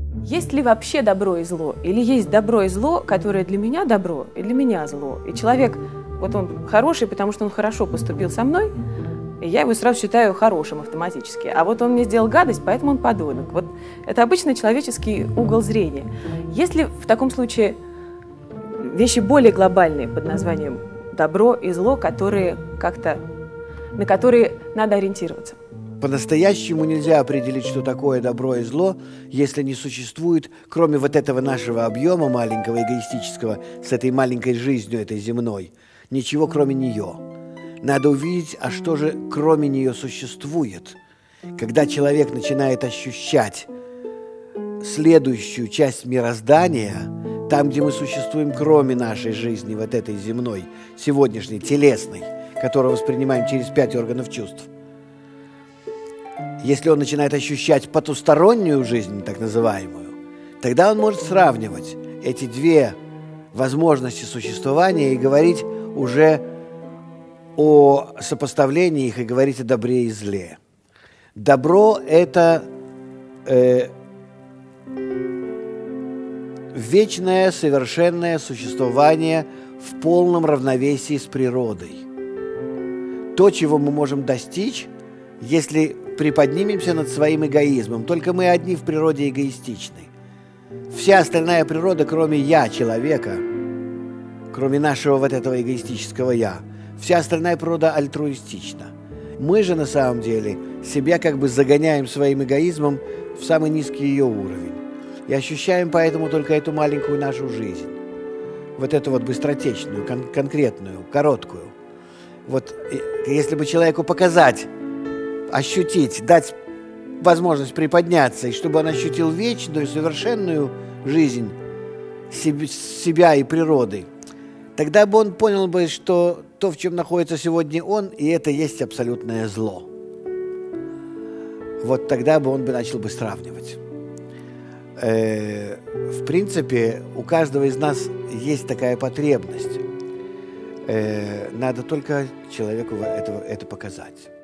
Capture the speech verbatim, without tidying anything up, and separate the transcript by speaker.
Speaker 1: Есть ли вообще добро и зло? Или есть добро и зло, которое для меня добро и для меня зло? И человек, вот он хороший, потому что он хорошо поступил со мной, и я его сразу считаю хорошим автоматически. А вот он мне сделал гадость, поэтому он подонок. Вот это обычный человеческий угол зрения. Есть ли в таком случае вещи более глобальные под названием добро и зло, которые как-то, на которые надо ориентироваться?
Speaker 2: По-настоящему нельзя определить, что такое добро и зло, если не существует, кроме вот этого нашего объема маленького, эгоистического, с этой маленькой жизнью, этой земной, ничего кроме нее. Надо увидеть, а что же кроме нее существует. Когда человек начинает ощущать следующую часть мироздания, там, где мы существуем кроме нашей жизни, вот этой земной, сегодняшней, телесной, которую воспринимаем через пять органов чувств, если он начинает ощущать потустороннюю жизнь, так называемую, тогда он может сравнивать эти две возможности существования и говорить уже о сопоставлении их и говорить о добре и зле. Добро – это э, вечное, совершенное существование в полном равновесии с природой. То, чего мы можем достичь, если приподнимемся над своим эгоизмом. Только мы одни в природе эгоистичны. Вся остальная природа, кроме «я» человека, кроме нашего вот этого эгоистического «я», вся остальная природа альтруистична. Мы же на самом деле себя как бы загоняем своим эгоизмом в самый низкий ее уровень. И ощущаем поэтому только эту маленькую нашу жизнь. Вот эту вот быстротечную, кон- конкретную, короткую. Вот если бы человеку показать, ощутить, дать возможность приподняться, и чтобы он ощутил вечную, совершенную жизнь себя и природы, тогда бы он понял бы, что то, в чем находится сегодня он, и это есть абсолютное зло. Вот тогда бы он бы начал бы сравнивать. Э, в принципе, у каждого из нас есть такая потребность. Э, надо только человеку это, это показать.